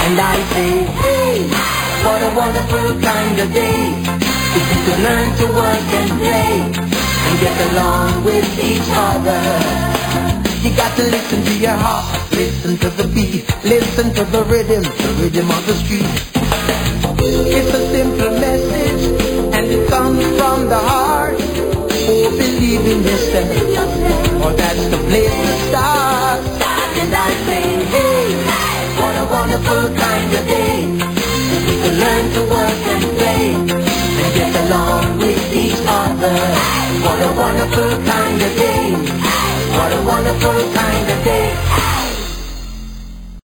And I say, hey, what a wonderful kind of day. If you could learn to work and play and get along with each other. You got to listen to your heart, listen to the beat, listen to the rhythm of the street. It's a simple message and it comes from the heart. Oh, believe in yourself, or that's the place to start. And I say, hey, what a wonderful kind of day. We can learn to work and play and get along with each other. What a wonderful kind of day. What a wonderful kind of day.